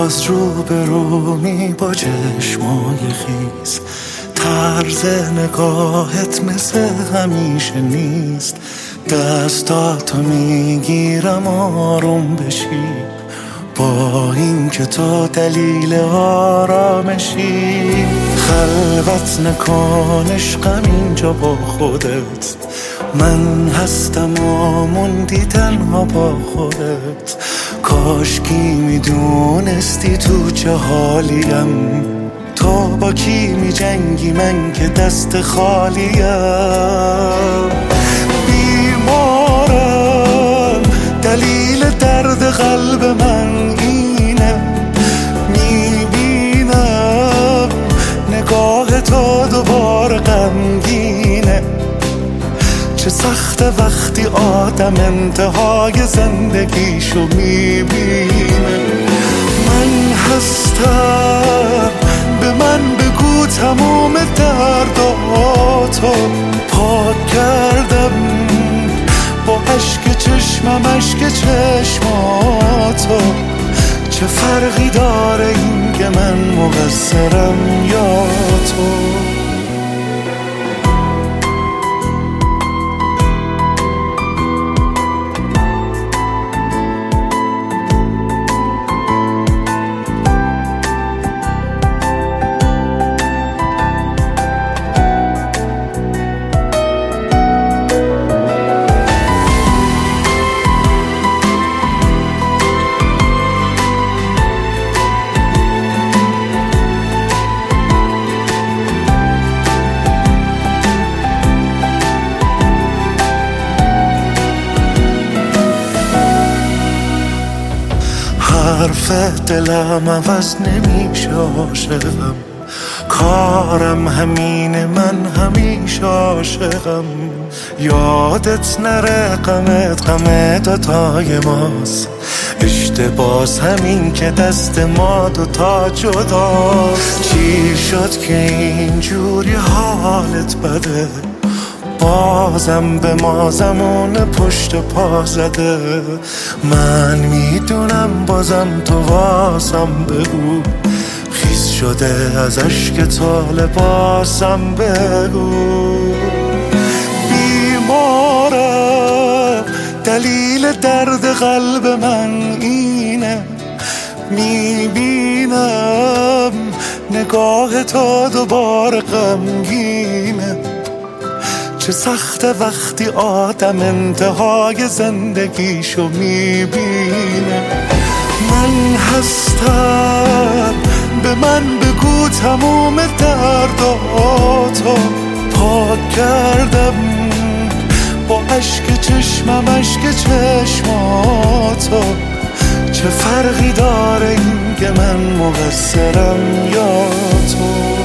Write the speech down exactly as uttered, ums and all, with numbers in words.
باز رو به رومی با چشمای خیز، طرز نگاهت مثل همیشه نیست. دستاتو میگیرم آروم بشی، با این که تو دلیل آرامشی. خلوت نکن عشقم اینجا با خودت، من هستم و موندی تنها با خودت. کاشکی میدونستی تو چه حالیم، تو با کی می جنگی من که دست خالیم. بیمارم دلیل درد قلب من اینه، میبینم نگاه تو دوباره غمگینه. چه سخت وقتی آدم انتهای زندگیشو میبینه. من هستم، به من بگو تموم درداتو. پاک کردم با عشق چشمم عشق چشماتو. چه فرقی داره این که من مقصرم یا تو؟ حرف دلم عوض نمیشه عاشقم، کارم همینه من همیشه عاشقم. یادت نره غمت غم دوتای ماست، اشتباس همین که دست ما دوتا جداست. چی شد که اینجوری حالت بده، بازم به ما زمان پشت پا زده. من میدونم بازم تو واسم بگو، خیس شده از عشق تو لباسم بگو. بیمارم دلیل درد قلب من اینه، میبینم نگاه تو دوباره غمگینه. چه سخت وقتی آدم انتهای زندگیشو میبینه. من هستم، به من بگو تموم درداتو. پاک کردم با عشق چشمم عشق چشماتو. چه فرقی داره این که من مقصرم یا تو؟